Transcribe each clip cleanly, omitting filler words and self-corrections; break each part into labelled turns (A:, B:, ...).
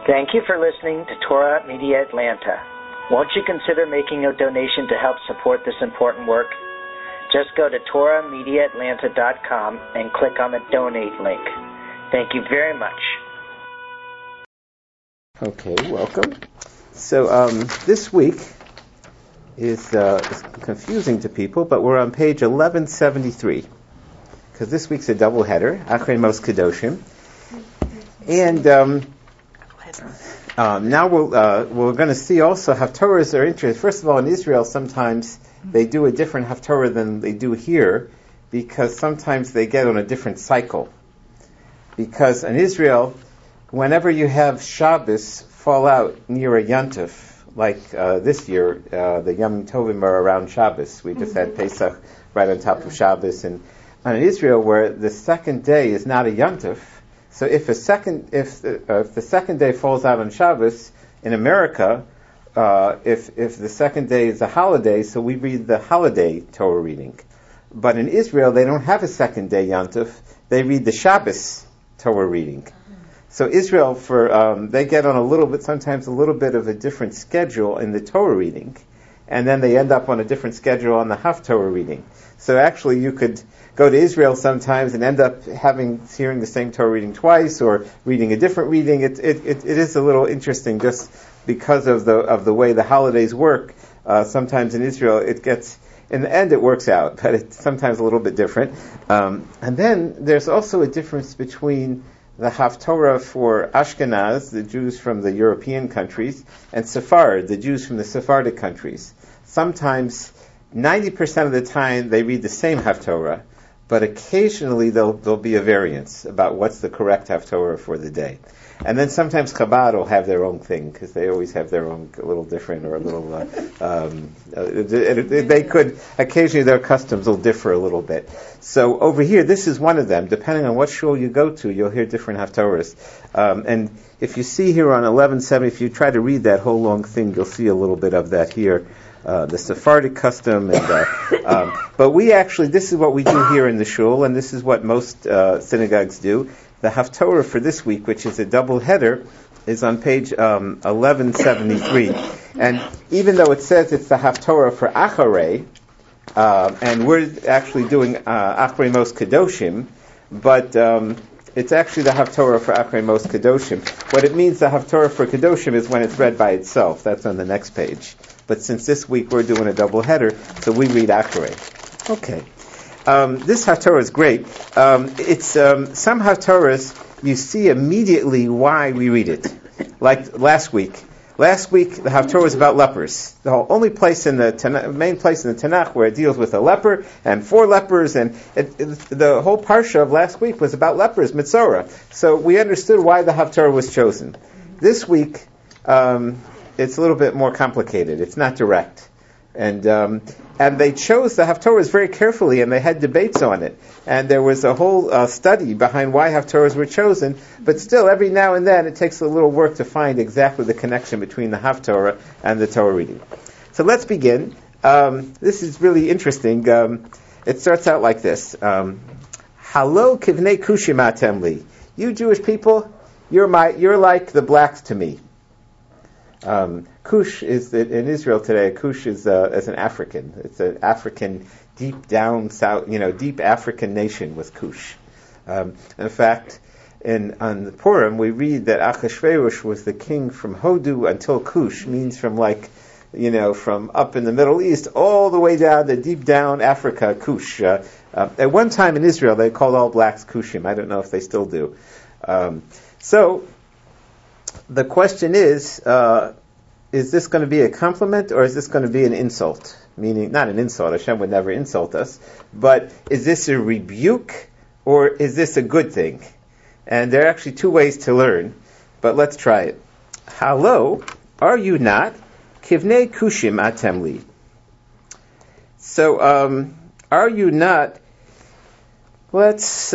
A: Thank you for listening to Torah Media Atlanta. Won't you consider making a donation to help support this important work? Just go to TorahMediaAtlanta.com and click on the donate link. Thank you very much.
B: Okay, welcome. So this week is confusing to people, but we're on page 1173 because this week's a double header, Achrei Mos Kedoshim, and now we're going to see also Haftorahs are interesting. First of all, in Israel, sometimes they do a different Haftorah than they do here because sometimes they get on a different cycle. Because in Israel, whenever you have Shabbos fall out near a Yontif, like this year, the Yom Tovim are around Shabbos. We just had Pesach right on top of Shabbos. And in Israel, where the second day is not a Yontif, so if the second day falls out on Shabbos in America, if the second day is a holiday, so we read the holiday Torah reading. But in Israel, they don't have a second day Yontif; they read the Shabbos Torah reading. So Israel, they get on sometimes a little bit of a different schedule in the Torah reading, and then they end up on a different schedule on the Haftorah reading. So actually, you could go to Israel sometimes and end up hearing the same Torah reading twice, or reading a different reading. It is a little interesting just because of the way the holidays work. Sometimes in Israel, it gets, in the end, it works out, but it's sometimes a little bit different. And then there's also a difference between the Haftorah for Ashkenaz, the Jews from the European countries, and Sephard, the Jews from the Sephardic countries. Sometimes, 90% of the time, they read the same Haftorah, but occasionally there'll be a variance about what's the correct Haftorah for the day. And then sometimes Chabad will have their own thing, because they always have their own, a little different, or a little, they could, occasionally their customs will differ a little bit. So over here, this is one of them. Depending on what shul you go to, you'll hear different Haftorahs. And if you see here on 1170, if you try to read that whole long thing, you'll see a little bit of that here. The Sephardic custom, but this is what we do here in the shul, and this is what most synagogues do. The Haftorah for this week, which is a double header, is on page 1173. And even though it says it's the Haftorah for Acharei, and we're actually doing Achrei Mos Kedoshim, but it's actually the Haftorah for Achrei Mos Kedoshim. What it means, the Haftorah for Kedoshim, is when it's read by itself. That's on the next page. But since this week we're doing a double header, so we read Acharei. Okay. This Haftorah is great. It's some Haftorahs you see immediately why we read it. Like last week. Last week the Haftorah was about lepers. The only place in the main place in the Tanakh where it deals with a leper and 4 lepers, and the whole parsha of last week was about lepers, Mitzorah. So we understood why the Haftorah was chosen. This week it's a little bit more complicated. It's not direct. And they chose the Haftorahs very carefully, and they had debates on it. And there was a whole study behind why Haftorahs were chosen. But still, every now and then, it takes a little work to find exactly the connection between the Haftorah and the Torah reading. So let's begin. This is really interesting. It starts out like this. Halo kivnei kushim atem li. You Jewish people, you're like the blacks to me. Kush is in Israel today. Kush is as an African. It's an African, deep down south, deep African nation was Kush. In fact, on the Purim we read that Achashverosh was the king from Hodu until Kush, means from from up in the Middle East all the way down to deep down Africa, Kush. At one time in Israel they called all blacks Kushim. I don't know if they still do. So the question is this going to be a compliment or is this going to be an insult? Meaning, not an insult, Hashem would never insult us, but is this a rebuke or is this a good thing? And there are actually 2 ways to learn, but let's try it. Halo, are you not? Kivnei kushim atem li. So, are you not? Let's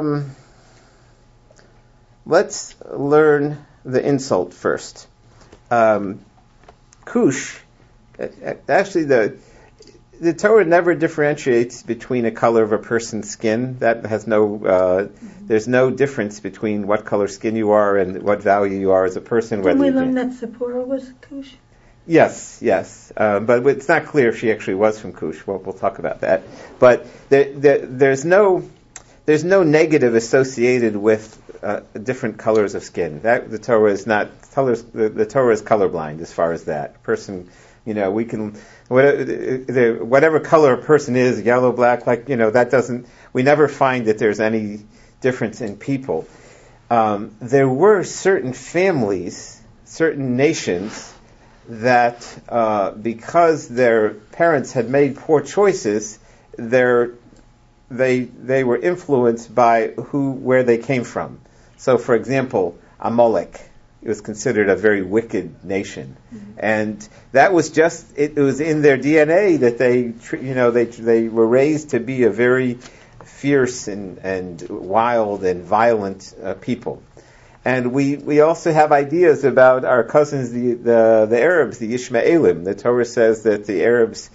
B: learn the insult first. Kush, actually the Torah never differentiates between a color of a person's skin. That has there's no difference between what color skin you are and what value you are as a person.
C: Didn't we learn that Zipporah was Cush?
B: Yes. But it's not clear if she actually was from Cush. We'll talk about that. But there's no negative associated with different colors of skin. That the Torah is not colors. The Torah is colorblind as far as that person. We can whatever color a person is, yellow, black, that doesn't. We never find that there's any difference in people. There were certain families, certain nations that because their parents had made poor choices, they were influenced by where they came from. So, for example, Amalek, it was considered a very wicked nation, and that was it was in their DNA that they were raised to be a very fierce and wild and violent people. And we also have ideas about our cousins, the Arabs, the Ishmaelim. The Torah says that the Arabs,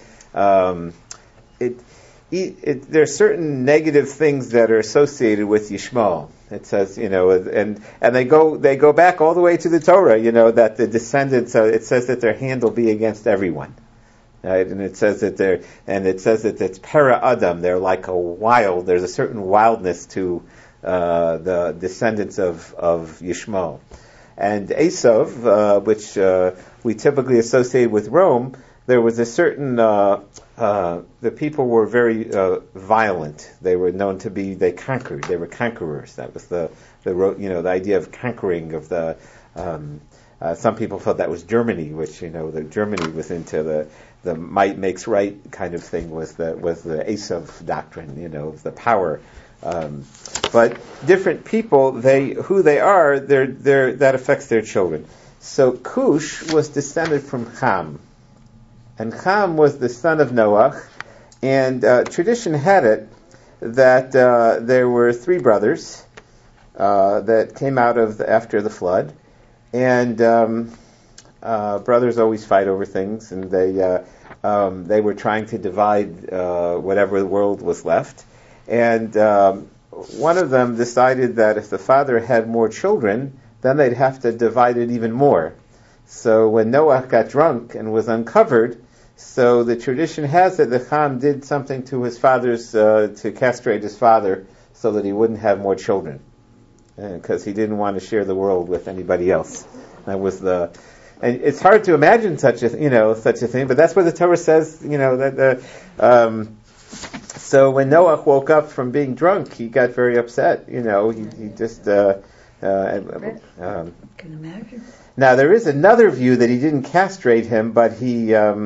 B: there are certain negative things that are associated with Yishmael. It says, and they go back all the way to the Torah, that the descendants, it says that their hand will be against everyone. Right? And it says that it's para Adam. They're like there's a certain wildness to the descendants of Yishmael. And Esav, which we typically associate with Rome, there was a certain, the people were very violent. They were known to be, they were conquerors. That was the idea of conquering of the, some people thought that was Germany, which, the Germany was into the might makes right kind of thing was the Esav doctrine, of the power. But different people, who they are, that affects their children. So Cush was descended from Ham. And Ham was the son of Noach, and tradition had it that there were three brothers that came out after the flood, and brothers always fight over things, and they were trying to divide whatever the world was left, and one of them decided that if the father had more children, then they'd have to divide it even more. So when Noach got drunk and was uncovered, so the tradition has it that Ham did something to his father's, to castrate his father so that he wouldn't have more children. Because he didn't want to share the world with anybody else. That was and it's hard to imagine such a thing, but that's what the Torah says, so when Noach woke up from being drunk, he got very upset, he just, can
C: imagine.
B: Now there is another view that he didn't castrate him, but he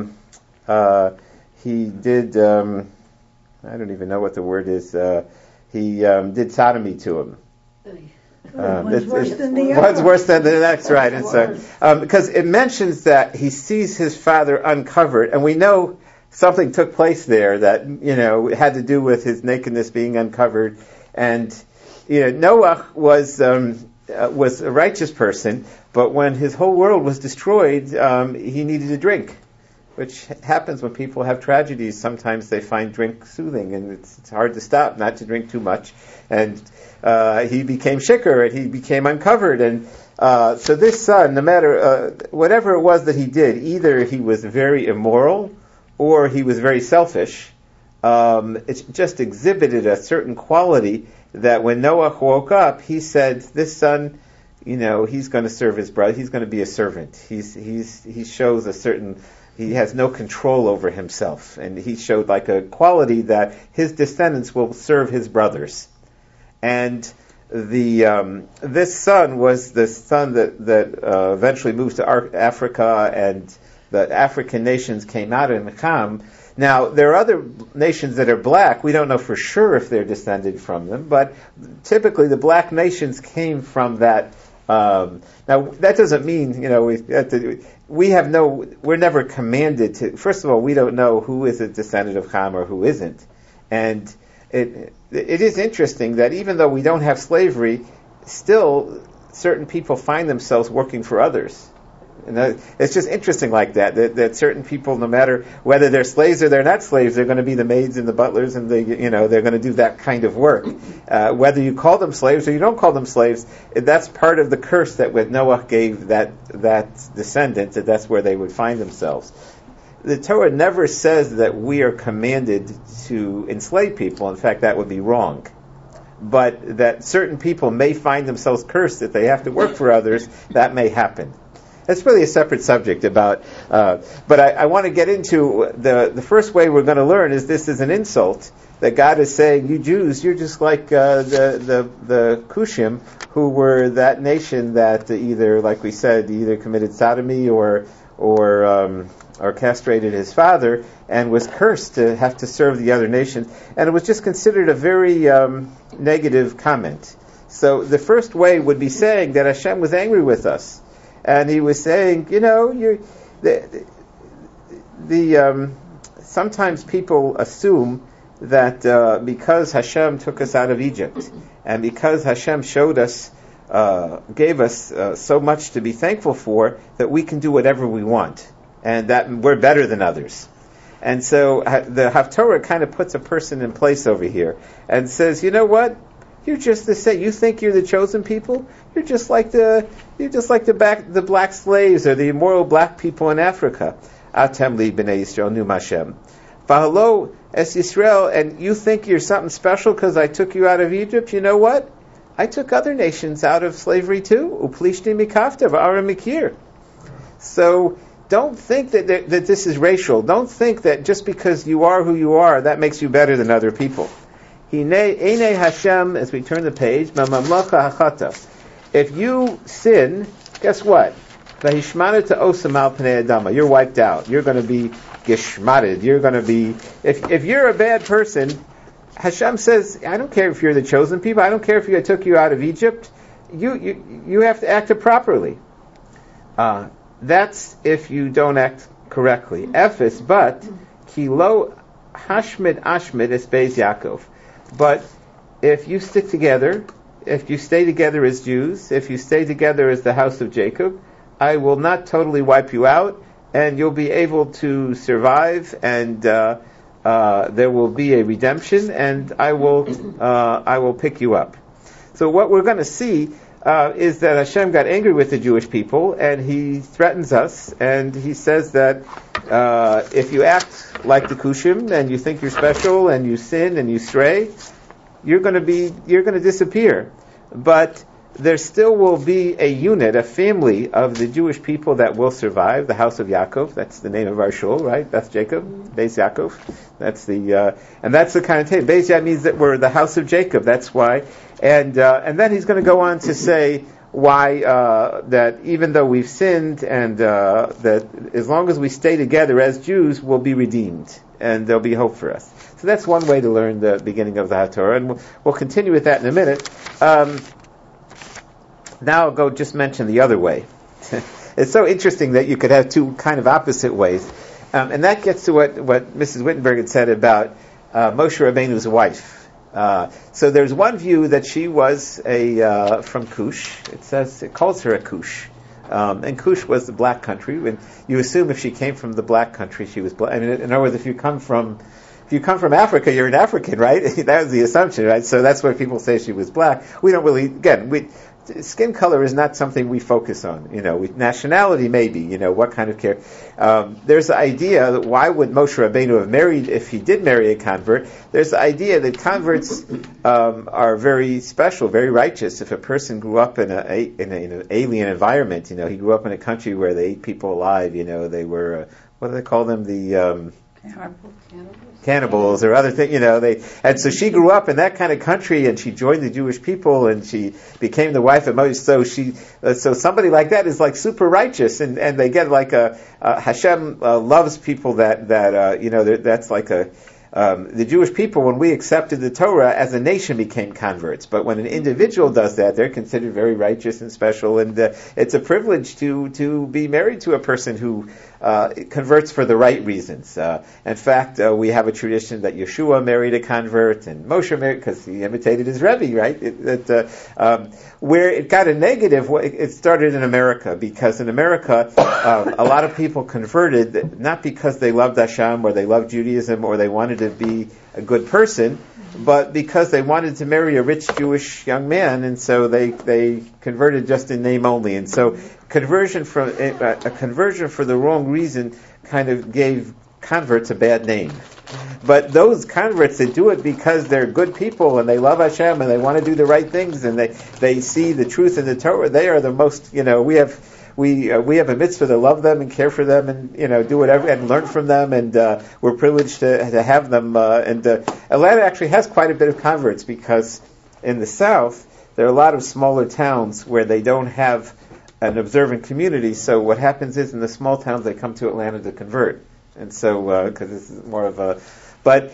B: did, I don't even know what the word is, he did sodomy to him.
C: One's worse than the other.
B: One's worse than the next, right. And so, because it mentions that he sees his father uncovered, and we know something took place there that, had to do with his nakedness being uncovered. And, Noach was a righteous person, but when his whole world was destroyed, he needed a drink, which happens when people have tragedies. Sometimes they find drink soothing, and it's hard to stop not to drink too much. And he became shikar, and he became uncovered. And so this son, no matter whatever it was that he did, either he was very immoral or he was very selfish. It just exhibited a certain quality that when Noach woke up, he said, "This son, he's going to serve his brother. He's going to be a servant. He shows a certain." He has no control over himself, and he showed like a quality that his descendants will serve his brothers. And this son was the son that eventually moved to Africa, and the African nations came out in Ham. Now, there are other nations that are black. We don't know for sure if they're descended from them, but typically the black nations came from that. Now, that doesn't mean, we're never commanded to, first of all, we don't know who is a descendant of Ham or who isn't. And it is interesting that even though we don't have slavery, still certain people find themselves working for others. It's just interesting like that certain people, no matter whether they're slaves or they're not slaves, they're going to be the maids and the butlers, and they're going to do that kind of work. Whether you call them slaves or you don't call them slaves, that's part of the curse that Noah gave that descendant, that's where they would find themselves. The Torah never says that we are commanded to enslave people. In fact, that would be wrong. But that certain people may find themselves cursed if they have to work for others, that may happen. That's really a separate subject but I want to get into the first way we're going to learn is this is an insult, that God is saying, you Jews, you're just like the Cushim, who were that nation that either committed sodomy or castrated his father, and was cursed to have to serve the other nations. And it was just considered a very negative comment. So the first way would be saying that Hashem was angry with us. And he was saying, sometimes people assume that because Hashem took us out of Egypt, and because Hashem showed us, gave us so much to be thankful for, that we can do whatever we want, and that we're better than others. And so the Haftorah kind of puts a person in place over here, and says, you know what? You're just the same. You think you're the chosen people? You're just like the black slaves or the immoral black people in Africa. Atem li b'nei Yisrael nu Hashem. V'halo es Yisrael, and you think you're something special because I took you out of Egypt? You know what? I took other nations out of slavery too. Uplishti mikafta v'ara mikir. So don't think that this is racial. Don't think that just because you are who you are, that makes you better than other people. Einei Hashem, as we turn the page, mamamlacha hachata. If you sin, guess what? Vahishmana to osam al pnei adama. You're wiped out. You're going to be geshmated. You're going to be. If you're a bad person, Hashem says, I don't care if you're the chosen people. I don't care if I took you out of Egypt. You have to act properly. That's if you don't act correctly. Ephes, but kilo hashmid ashmid es beis Yaakov. But if you stick together, if you stay together as Jews, if you stay together as the house of Jacob, I will not totally wipe you out, and you'll be able to survive, and there will be a redemption, and I will pick you up. So what we're going to see is that Hashem got angry with the Jewish people, and He threatens us, and He says that if you act like the Cushim, and you think you're special, and you sin and you stray, you're going to disappear. But there still will be a unit, a family of the Jewish people that will survive. The house of Yaakov, that's the name of our shul, right? That's Jacob, Beis Yaakov. That's and that's the kind of name. Beis Yaakov means that we're the house of Jacob. That's why. And then he's going to go on to say why that even though we've sinned, and that as long as we stay together as Jews, we'll be redeemed, and there'll be hope for us. So that's one way to learn the beginning of the Haftorah, and we'll continue with that in a minute. Now I'll go just mention the other way. It's so interesting that you could have two kind of opposite ways. And that gets to what Mrs. Wittenberg had said about Moshe Rabbeinu's wife. So there's one view that she was from Cush. It calls her a Cush. And Cush was the black country. And you assume if she came from the black country, she was black. I mean, in other words, if you come from Africa, you're an African, right? That was the assumption, right? So that's why people say she was black. We don't really, skin color is not something we focus on. Nationality maybe, what kind of care. There's the idea that why would Moshe Rabbeinu have married, if he did marry a convert, there's the idea that converts are very special, very righteous. If a person grew up in an alien environment, he grew up in a country where they ate people alive, they were, what do they call them, the... cannibals or other things, and so she grew up in that kind of country, and she joined the Jewish people, and she became the wife of Moses. So somebody like that is like super righteous, and they get like Hashem loves people that that's like The Jewish people, when we accepted the Torah, as a nation became converts. But when an individual does that, they're considered very righteous and special, and it's a privilege to be married to a person who converts for the right reasons. In fact, we have a tradition that Yeshua married a convert, and Moshe married, because he imitated his Rebbe, right? Where it got a negative, it started in America, because in America, a lot of people converted, not because they loved Hashem, or they loved Judaism, or they wanted to be a good person, but because they wanted to marry a rich Jewish young man, and so they converted just in name only. And so a conversion for the wrong reason kind of gave converts a bad name. But those converts that do it because they're good people and they love Hashem and they want to do the right things and they see the truth in the Torah, they are the most, we have a mitzvah to love them and care for them and, do whatever and learn from them, and we're privileged to have them. And Atlanta actually has quite a bit of converts, because in the South, there are a lot of smaller towns where they don't have an observant community. So what happens is, in the small towns, they come to Atlanta to convert. And so, because this is more of a... But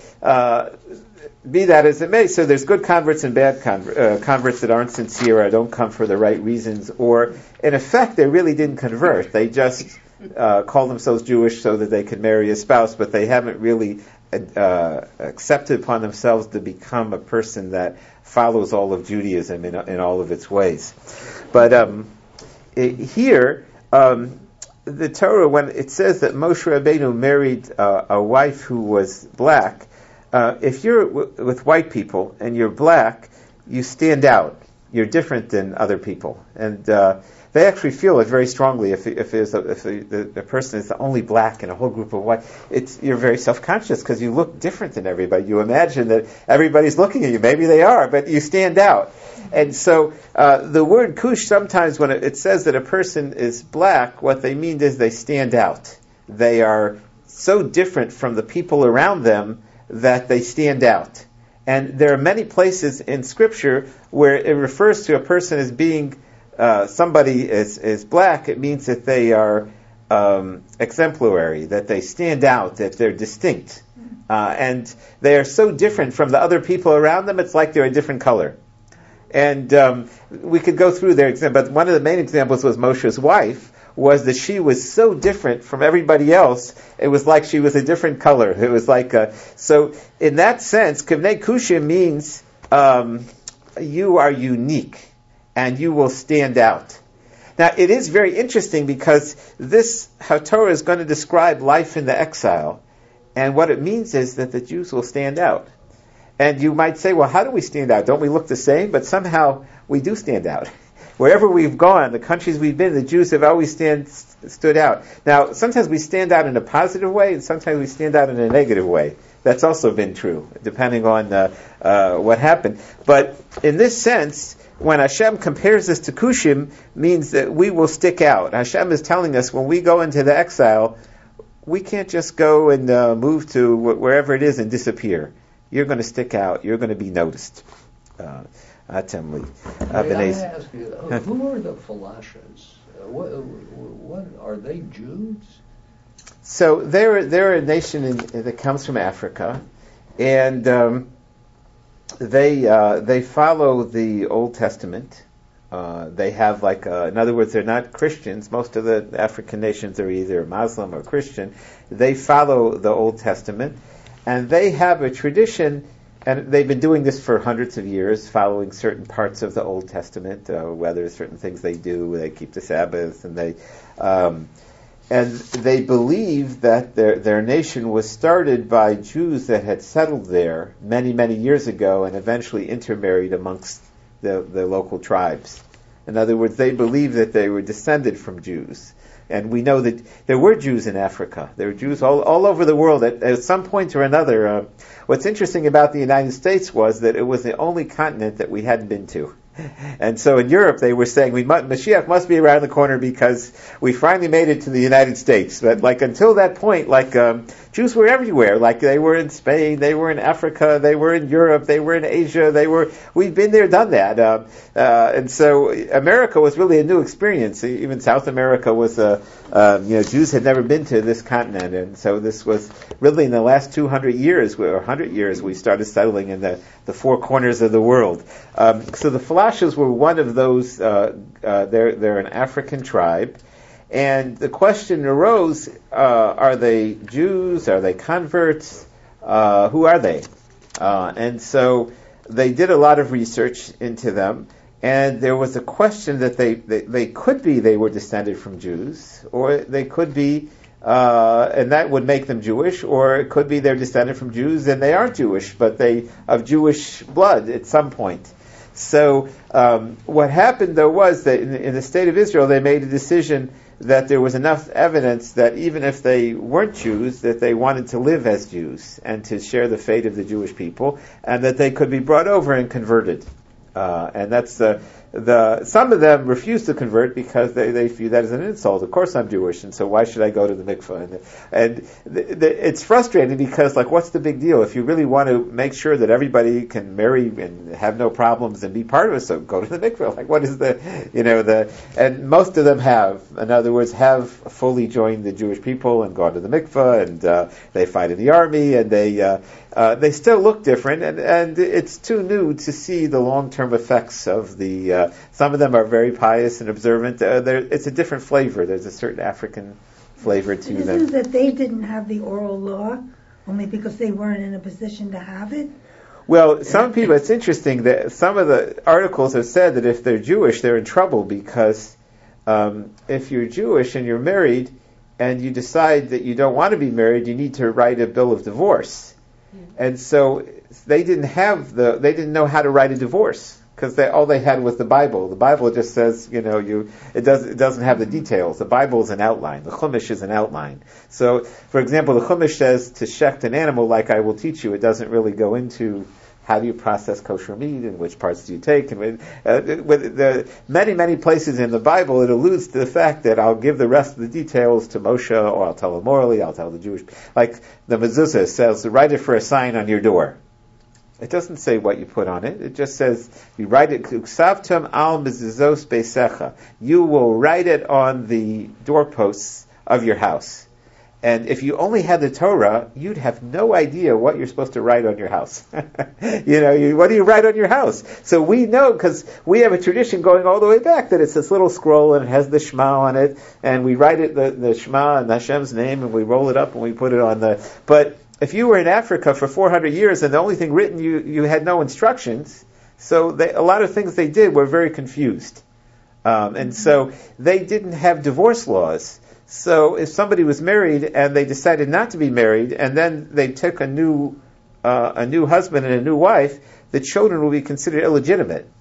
B: be that as it may, so there's good converts and bad converts that aren't sincere or don't come for the right reasons, or in effect they really didn't convert. They just call themselves Jewish so that they can marry a spouse, but they haven't really accepted upon themselves to become a person that follows all of Judaism in all of its ways. But here, the Torah, when it says that Moshe Rabbeinu married a wife who was black, if you're with white people and you're black, you stand out. You're different than other people, and they actually feel it very strongly. If the person is the only black in a whole group of white, you're very self-conscious because you look different than everybody. You imagine that everybody's looking at you. Maybe they are, but you stand out. And so the word kush, sometimes when it says that a person is black, what they mean is they stand out. They are so different from the people around them that they stand out. And there are many places in Scripture where it refers to a person as being somebody is black. It means that they are exemplary, that they stand out, that they're distinct. And they are so different from the other people around them, it's like they're a different color. And we could go through their example, but one of the main examples was Moshe's wife, was that she was so different from everybody else, it was like she was a different color. It was like, so in that sense, Kivnei Kushim means you are unique, and you will stand out. Now, it is very interesting because this HaTorah is going to describe life in the exile, and what it means is that the Jews will stand out. And you might say, well, how do we stand out? Don't we look the same? But somehow we do stand out. Wherever we've gone, the countries we've been, the Jews have always stood out. Now, sometimes we stand out in a positive way, and sometimes we stand out in a negative way. That's also been true, depending on what happened. But in this sense, when Hashem compares us to Kushim, means that we will stick out. Hashem is telling us when we go into the exile, we can't just go and move to wherever it is and disappear. You're going to stick out. You're going to be noticed.
D: May I ask you, who are the Falashas? What are they, Jews?
B: So they're a nation that comes from Africa, and they follow the Old Testament. They have in other words, they're not Christians. Most of the African nations are either Muslim or Christian. They follow the Old Testament, and they have a tradition. And they've been doing this for hundreds of years, following certain parts of the Old Testament, whether certain things they do, they keep the Sabbath, and they believe that their nation was started by Jews that had settled there many, many years ago and eventually intermarried amongst the local tribes. In other words, they believe that they were descended from Jews. And we know that there were Jews in Africa. There were Jews all over the world at some point or another. What's interesting about the United States was that it was the only continent that we hadn't been to. And so in Europe, they were saying Mashiach must be around the corner because we finally made it to the United States. But like until that point, Jews were everywhere. Like they were in Spain, they were in Africa, they were in Europe, they were in Asia. We've been there, done that. And so America was really a new experience. Even South America was Jews had never been to this continent, and so this was really in the last 200 years or 100 years we started settling in the four corners of the world. So the Falashas were one of those. They're an African tribe. And the question arose, are they Jews? Are they converts? Who are they? And so they did a lot of research into them, and there was a question that they could be they were descended from Jews, or they could be, and that would make them Jewish, or it could be they're descended from Jews and they aren't Jewish, but they of Jewish blood at some point. So what happened, though, was that in the state of Israel, they made a decision that there was enough evidence that even if they weren't Jews, that they wanted to live as Jews and to share the fate of the Jewish people, and that they could be brought over and converted. And that's some of them refused to convert because they view that as an insult. Of course I'm Jewish, and so why should I go to the mikveh? And it's frustrating because, what's the big deal? If you really want to make sure that everybody can marry and have no problems and be part of it, so go to the mikveh. What is and most of them have, in other words, have fully joined the Jewish people and gone to the mikveh, and they fight in the army, and they still look different, and it's too new to see the long-term effects of the. Some of them are very pious and observant. It's a different flavor. There's a certain African flavor to them.
C: Isn't it that they didn't have the oral law only because they weren't in a position to have it?
B: Well, some people, it's interesting that some of the articles have said that if they're Jewish, they're in trouble because if you're Jewish and you're married and you decide that you don't want to be married, you need to write a bill of divorce. And so they didn't know how to write a divorce because all they had was the Bible. The Bible just says, it doesn't have the details. The Bible is an outline. The Chumash is an outline. So, for example, the Chumash says to shecht an animal like I will teach you. It doesn't really go into how do you process kosher meat and which parts do you take. And with the many, many places in the Bible, it alludes to the fact that I'll give the rest of the details to Moshe, or I'll tell him orally, I'll tell the Jewish. Like the mezuzah says, write it for a sign on your door. It doesn't say what you put on it. It just says, you write it, Ksavtam al mezuzos beisecha. You will write it on the doorposts of your house. And if you only had the Torah, you'd have no idea what you're supposed to write on your house. What do you write on your house? So we know, because we have a tradition going all the way back, that it's this little scroll and it has the Shema on it, and we write it, the Shema and Hashem's name, and we roll it up and we put it on but if you were in Africa for 400 years and the only thing written, you had no instructions, so a lot of things they did were very confused. And so they didn't have divorce laws. So if somebody was married and they decided not to be married, and then they took a new husband and a new wife, the children will be considered illegitimate.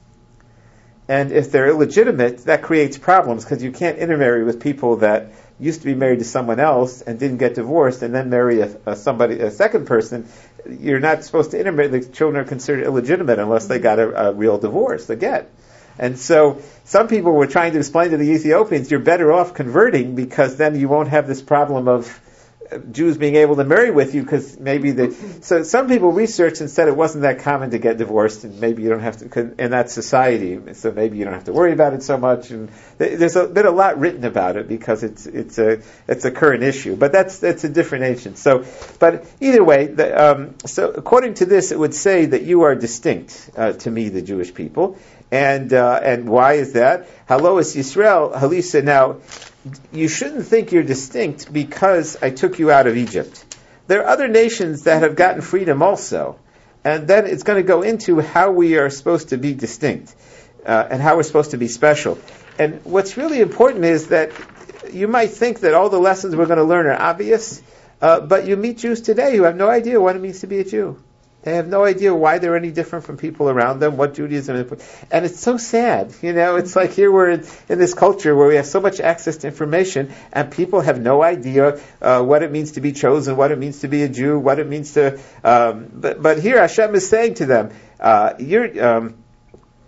B: And if they're illegitimate, that creates problems because you can't intermarry with people that used to be married to someone else and didn't get divorced and then marry a second person. You're not supposed to intermarry. The children are considered illegitimate unless they got a real divorce, a get. And so some people were trying to explain to the Ethiopians, you're better off converting because then you won't have this problem of Jews being able to marry with you because so some people researched and said it wasn't that common to get divorced and maybe you don't have to, in that society, so maybe you don't have to worry about it so much. And there's been a lot written about it because it's a current issue, but that's a different ancient. So, but either way, so according to this, it would say that you are distinct to me, the Jewish people. And why is that? Halo is Yisrael, Halisa. Now, you shouldn't think you're distinct because I took you out of Egypt. There are other nations that have gotten freedom also. And then it's going to go into how we are supposed to be distinct and how we're supposed to be special. And what's really important is that you might think that all the lessons we're going to learn are obvious, but you meet Jews today who have no idea what it means to be a Jew. They have no idea why they're any different from people around them, what Judaism is. And it's so sad. It's like here we're in this culture where we have so much access to information and people have no idea what it means to be chosen, what it means to be a Jew, what it means to... But here Hashem is saying to them,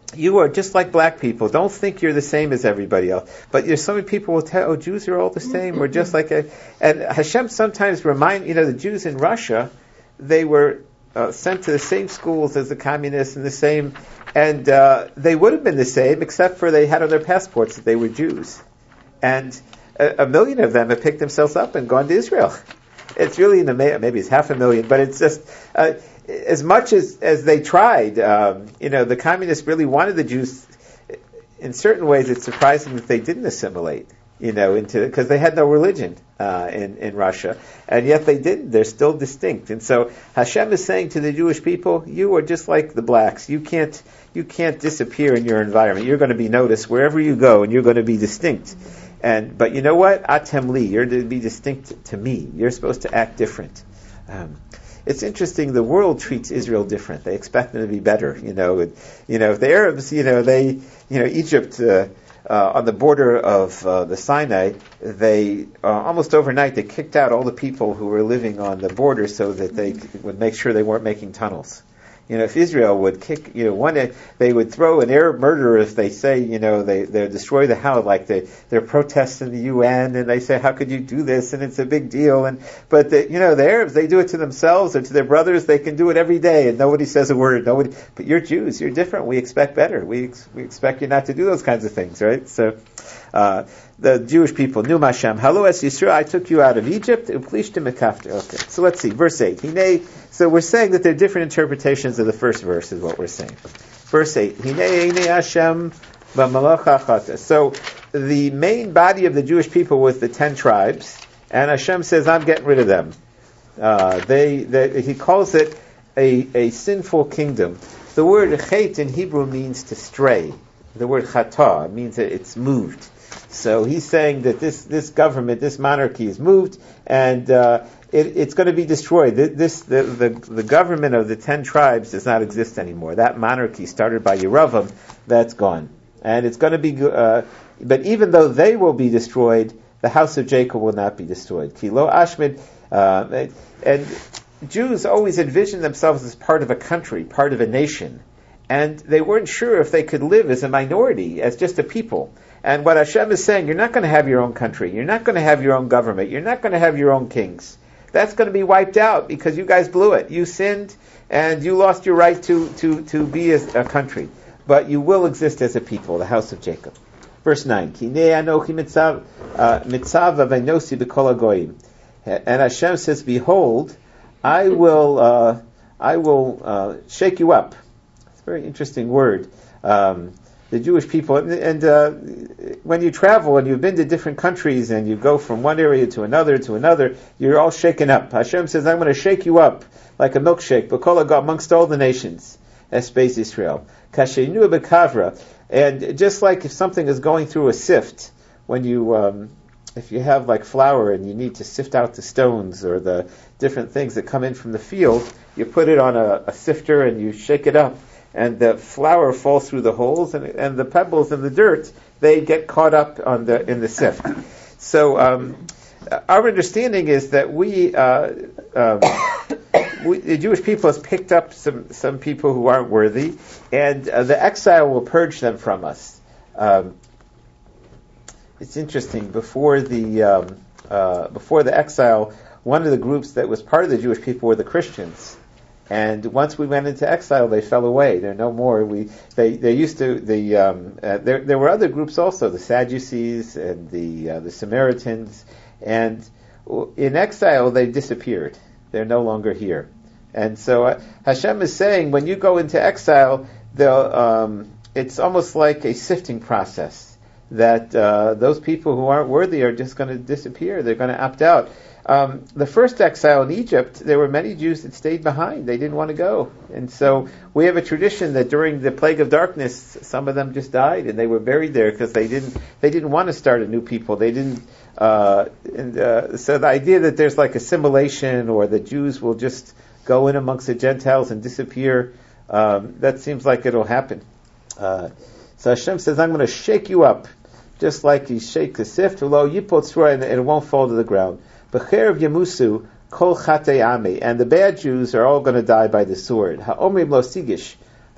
B: you are just like black people. Don't think you're the same as everybody else. But there's so many people will tell, Jews are all the same. We're just like and Hashem sometimes the Jews in Russia, they were sent to the same schools as the communists and the same, and they would have been the same except for they had on their passports that they were Jews. And a million of them have picked themselves up and gone to Israel. It's really maybe it's 500,000, but it's just as much as they tried. The communists really wanted the Jews. In certain ways, it's surprising that they didn't assimilate. Because they had no religion in Russia, and yet they didn't. They're still distinct. And so Hashem is saying to the Jewish people, you are just like the blacks. You can't disappear in your environment. You're going to be noticed wherever you go, and you're going to be distinct. But you know what? Atem li, you're to be distinct to me. You're supposed to act different. It's interesting. The world treats Israel different. They expect them to be better. If the Arabs, Egypt. On the border of the Sinai, they almost overnight they kicked out all the people who were living on the border so that they would make sure they weren't making tunnels. If Israel would kick, they would throw an Arab murderer if they say, they destroy the house, like they're protests in the UN, and they say, how could you do this? And it's a big deal. But the Arabs, they do it to themselves or to their brothers. They can do it every day, and nobody says a word. But you're Jews, you're different. We expect better. We expect you not to do those kinds of things, right? So, the Jewish people, Nu Mashem, Halu es Yisrael, I took you out of Egypt, Uplishtim Mekafta. Okay, so let's see, verse 8. So we're saying that there are different interpretations of the first verse, is what we're saying. Verse 8. Hashem v'malach. So the main body of the Jewish people was the 10 tribes, and Hashem says, I'm getting rid of them. He calls it a sinful kingdom. The word chet in Hebrew means to stray. The word chata means that it's moved. So he's saying that this government, this monarchy is moved, and it's going to be destroyed. The government of the 10 tribes does not exist anymore. That monarchy started by Yeravam, that's gone. And it's going to be, but even though they will be destroyed, the house of Jacob will not be destroyed. Kilo Ashmid, and Jews always envisioned themselves as part of a country, part of a nation. And they weren't sure if they could live as a minority, as just a people. And what Hashem is saying, you're not going to have your own country. You're not going to have your own government. You're not going to have your own kings. That's going to be wiped out because you guys blew it. You sinned and you lost your right to be a country. But you will exist as a people, the house of Jacob. Verse 9. And Hashem says, behold, I will shake you up. It's a very interesting word. The Jewish people, and when you travel and you've been to different countries and you go from one area to another, you're all shaken up. Hashem says, I'm going to shake you up like a milkshake, amongst all the nations, Esbeis Israel. Kashenu bekavra. And just like if something is going through a sift, when you, if you have like flour and you need to sift out the stones or the different things that come in from the field, you put it on a sifter and you shake it up. And the flour falls through the holes, and the pebbles and the dirt, they get caught up in the sift. So our understanding is that the Jewish people has picked up some people who aren't worthy, and the exile will purge them from us. It's interesting. Before the exile, one of the groups that was part of the Jewish people were the Christians. And once we went into exile, they fell away. They're no more. They used to. There were other groups also, the Sadducees and the Samaritans. And in exile, they disappeared. They're no longer here. And so Hashem is saying, when you go into exile, it's almost like a sifting process. That those people who aren't worthy are just going to disappear. They're going to opt out. The first exile in Egypt, there were many Jews that stayed behind. They didn't want to go. And so we have a tradition that during the plague of darkness, some of them just died and they were buried there because they didn't want to start a new people. They didn't, so the idea that there's like assimilation or the Jews will just go in amongst the Gentiles and disappear, that seems like it'll happen. So Hashem says, I'm going to shake you up, just like you shake the sift, and it won't fall to the ground. B'cherev Yamusu kol chatei ami, and the bad Jews are all going to die by the sword. Ha'omrim lo sigish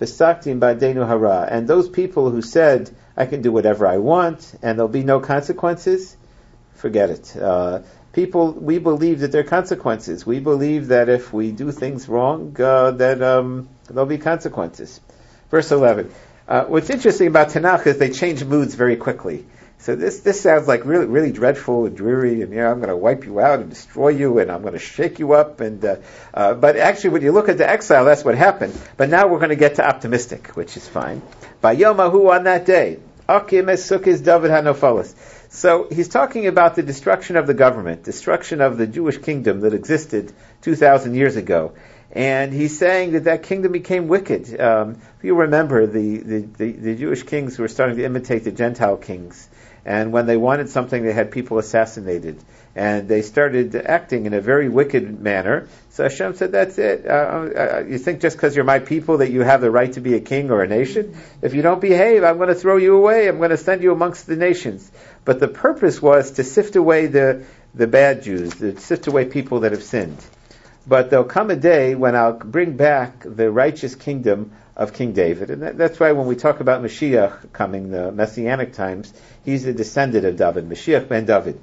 B: V'saktim ba'deinu hara. And those people who said, I can do whatever I want, and there'll be no consequences, forget it. We believe that there are consequences. We believe that if we do things wrong, that there'll be consequences. Verse 11. What's interesting about Tanakh is they change moods very quickly. So this sounds like really, really dreadful and dreary, and I'm going to wipe you out and destroy you, and I'm going to shake you up. But actually, when you look at the exile, that's what happened. But now we're going to get to optimistic, which is fine. By Yomahu, on that day, Akim es Sukkis David Hanofalis. So he's talking about the destruction of the government, destruction of the Jewish kingdom that existed 2,000 years ago. And he's saying that kingdom became wicked. If you remember, the Jewish kings were starting to imitate the Gentile kings. And when they wanted something, they had people assassinated. And they started acting in a very wicked manner. So Hashem said, that's it. You think just because you're my people that you have the right to be a king or a nation? If you don't behave, I'm going to throw you away. I'm going to send you amongst the nations. But the purpose was to sift away the bad Jews, to sift away people that have sinned. But there'll come a day when I'll bring back the righteous kingdom of King David. And that's why when we talk about Mashiach coming, the Messianic times, he's a descendant of David, Mashiach ben David.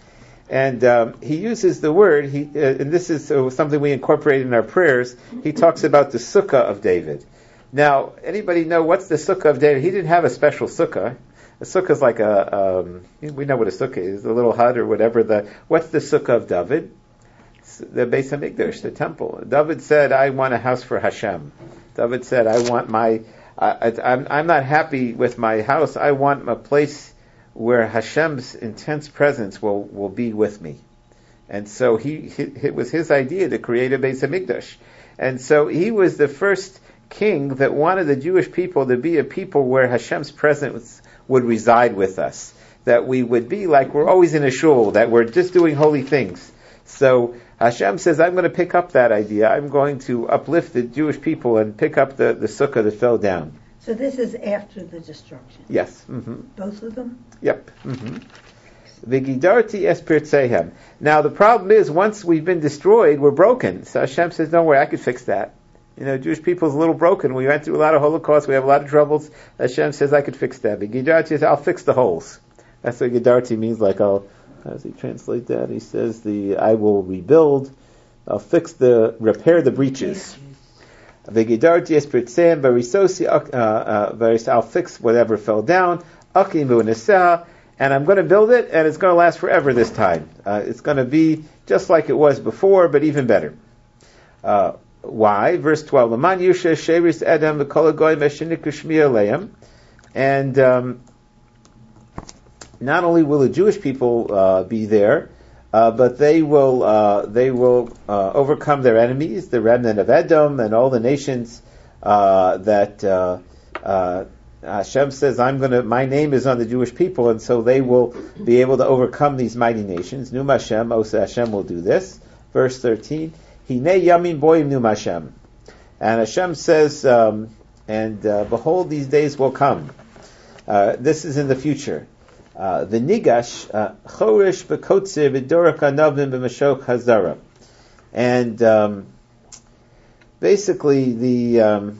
B: And he uses the word, and this is something we incorporate in our prayers, he talks about the sukkah of David. Now, anybody know what's the sukkah of David? He didn't have a special sukkah. A sukkah is like we know what a sukkah is, a little hut or whatever. What's the sukkah of David? The Beis HaMikdash, the temple. David said, I want a house for Hashem. David said, I want I'm not happy with my house. I want a place where Hashem's intense presence will be with me. And so it was his idea to create a Beis HaMikdash. And so he was the first king that wanted the Jewish people to be a people where Hashem's presence would reside with us. That we would be like we're always in a shul, that we're just doing holy things. So Hashem says, I'm going to pick up that idea. I'm going to uplift the Jewish people and pick up the sukkah that fell down.
C: So this is after the destruction?
B: Yes. Mm-hmm.
C: Both of them?
B: Yep. V'gidarti es pirtzehem. Now the problem is, once we've been destroyed, we're broken. So Hashem says, don't worry, I could fix that. Jewish people's a little broken. We went through a lot of Holocaust. We have a lot of troubles. Hashem says, I could fix that. V'gidarti is, I'll fix the holes. That's what gidarti means, like how does he translate that? He says, I will rebuild, I'll repair the breaches. V'gidarti es pirtzehem v'risosi, I'll fix whatever fell down. Akim v'unesah, and I'm going to build it, and it's going to last forever this time. It's going to be just like it was before, but even better. Why? Verse 12. L'man yusha sheris edem v'kol hagoyim eshenikru shmi aleim. And not only will the Jewish people be there, but they will overcome their enemies, the remnant of Edom and all the nations that Hashem says, my name is on the Jewish people, and so they will be able to overcome these mighty nations. Num Hashem, Hashem will do this. Verse 13, Hinei Yamim Boim Num Hashem. And Hashem says, behold, these days will come. This is in the future. The Nigash, Chorish B'Kotzir V'Dorach Anavim B'Mashok Hazara. And basically,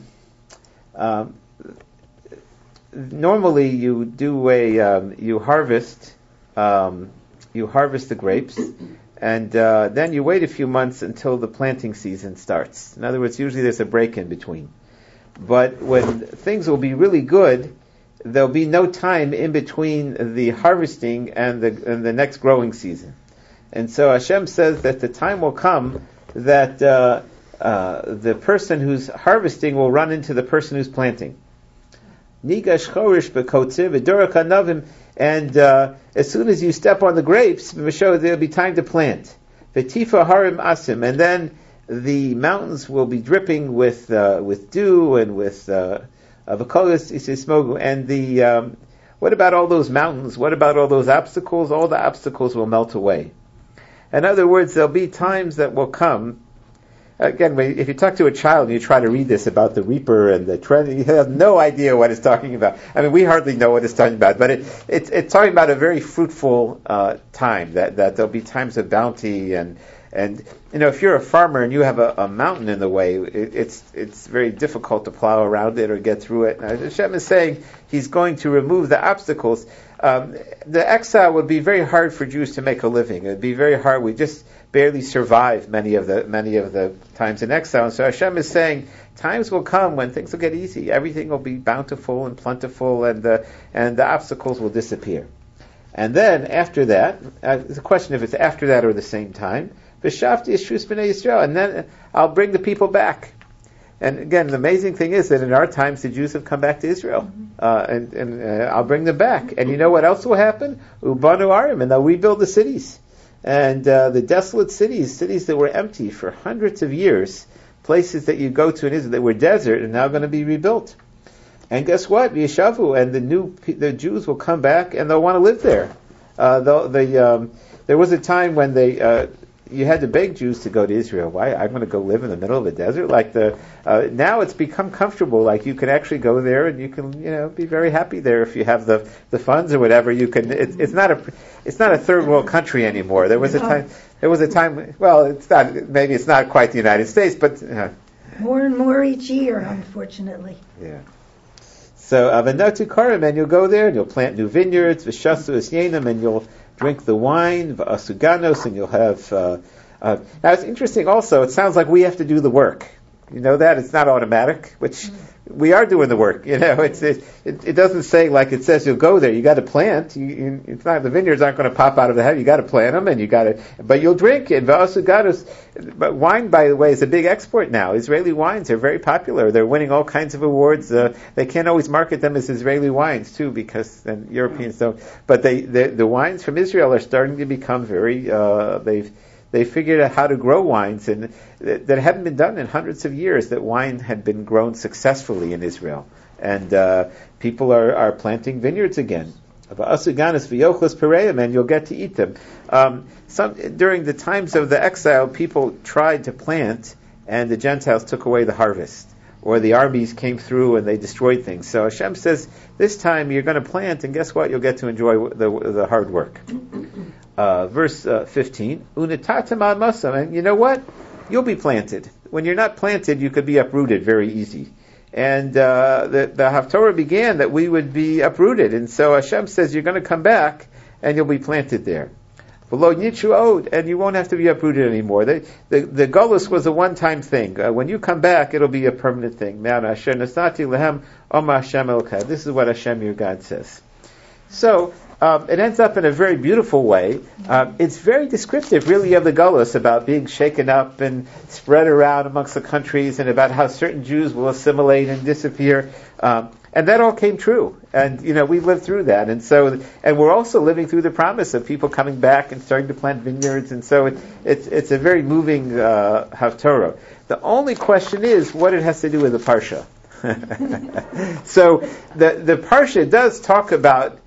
B: normally you do you harvest the grapes, and then you wait a few months until the planting season starts. In other words, usually there's a break in between. But when things will be really good, there'll be no time in between the harvesting and the next growing season. And so Hashem says that the time will come that the person who's harvesting will run into the person who's planting. Nigash chorish b'kotziv v'dorach hanavim, and as soon as you step on the grapes, there'll be time to plant. V'tifa harim asim, and then the mountains will be dripping with dew and with v'kolis isismogu. And what about all those mountains? What about all those obstacles? All the obstacles will melt away. In other words, there'll be times that will come again, if you talk to a child and you try to read this about the reaper and the tread, you have no idea what it's talking about. I mean, we hardly know what it's talking about, but it's talking about a very fruitful time, that there'll be times of bounty, and if you're a farmer and you have a mountain in the way, it's very difficult to plow around it or get through it. And Hashem is saying He's going to remove the obstacles. The exile would be very hard for Jews to make a living. It would be very hard. We just barely survive many of the times in exile. And so Hashem is saying times will come when things will get easy. Everything will be bountiful and plentiful, and the obstacles will disappear. And then after that, the question if it's after that or the same time. V'shavti Yeshus b'nei Yisrael, and then I'll bring the people back. And again, the amazing thing is that in our times the Jews have come back to Israel, and I'll bring them back. And you know what else will happen? Ubanu Arim, and they'll rebuild the cities, and the desolate cities that were empty for hundreds of years, places that you go to in Israel that were desert, are now going to be rebuilt. And guess what? Yeshavu, and the Jews will come back and they'll want to live there. There was a time when you had to beg Jews to go to Israel. Why? I'm going to go live in the middle of a desert? Now it's become comfortable. Like you can actually go there and you can, be very happy there if you have the funds or whatever. You can. It's not a third world country anymore. There was a time. Well, it's not. Maybe it's not quite the United States, but
C: more and more each year, unfortunately.
B: Yeah. So Avanatu Karim, and you'll go there and you'll plant new vineyards. V'shasu Esyenim, and you'll drink the wine, v'asuganos, and you'll have. Now it's interesting. Also, it sounds like we have to do the work. You know that it's not automatic, which we are doing the work. It doesn't say like it says you'll go there. You got to plant. It's not the vineyards aren't going to pop out of the heaven. You got to plant them, and but you'll drink it. V'asuganos. But wine, by the way, is a big export now. Israeli wines are very popular. They're winning all kinds of awards. They can't always market them as Israeli wines too, because then Europeans don't. But the wines from Israel are starting to become very. They figured out how to grow wines, and that hadn't been done in hundreds of years. That wine had been grown successfully in Israel, and people are planting vineyards again. And you'll get to eat them. During the times of the exile, people tried to plant, and the Gentiles took away the harvest, or the armies came through and they destroyed things. So Hashem says, this time you're going to plant, and guess what? You'll get to enjoy the hard work. Verse 15, Unitatam al-masam, and you know what? You'll be planted. When you're not planted, you could be uprooted very easy. And the Haftorah began that we would be uprooted. And so Hashem says, you're going to come back, and you'll be planted there. Below Yichu Od, and you won't have to be uprooted anymore. The Golus was a one-time thing. When you come back, it'll be a permanent thing. This is what Hashem your God says. So, it ends up in a very beautiful way. It's very descriptive, really, of the Golus, about being shaken up and spread around amongst the countries, and about how certain Jews will assimilate and disappear. And that all came true. And, we lived through that. And we're also living through the promise of people coming back and starting to plant vineyards. And so it's a very moving Haftorah. The only question is what it has to do with the Parsha. So the Parsha does talk about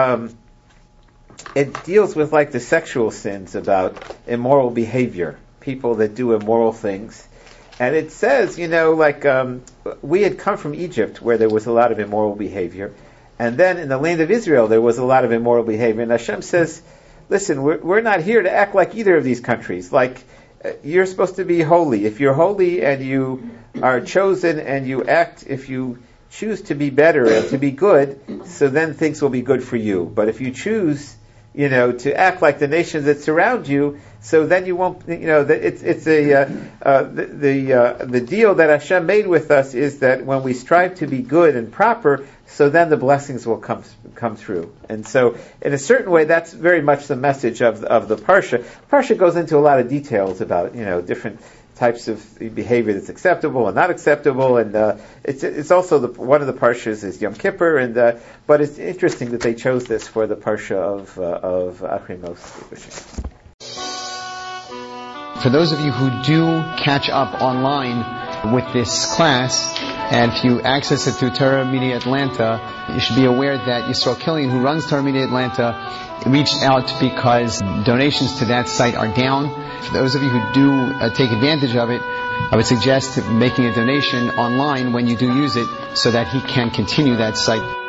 B: it deals with like the sexual sins, about immoral behavior, people that do immoral things. And it says, we had come from Egypt where there was a lot of immoral behavior. And then in the land of Israel there was a lot of immoral behavior. And Hashem says, listen, we're not here to act like either of these countries. Like, you're supposed to be holy. If you're holy and you are chosen and you act, if you choose to be better and to be good, so then things will be good for you. But if you choose, to act like the nations that surround you, so then you won't. The deal that Hashem made with us is that when we strive to be good and proper, so then the blessings will come through. And so, in a certain way, that's very much the message of the Parsha. Parsha goes into a lot of details about different types of behavior that's acceptable and not acceptable, and it's also one of the parshas is Yom Kippur, but it's interesting that they chose this for the parsha of Acharei Mos.
E: For those of you who do catch up online with this class, and if you access it through Torah Media Atlanta, you should be aware that Yisrael Killian, who runs Torah Media Atlanta, reached out because donations to that site are down. For those of you who do take advantage of it, I would suggest making a donation online when you do use it so that he can continue that site.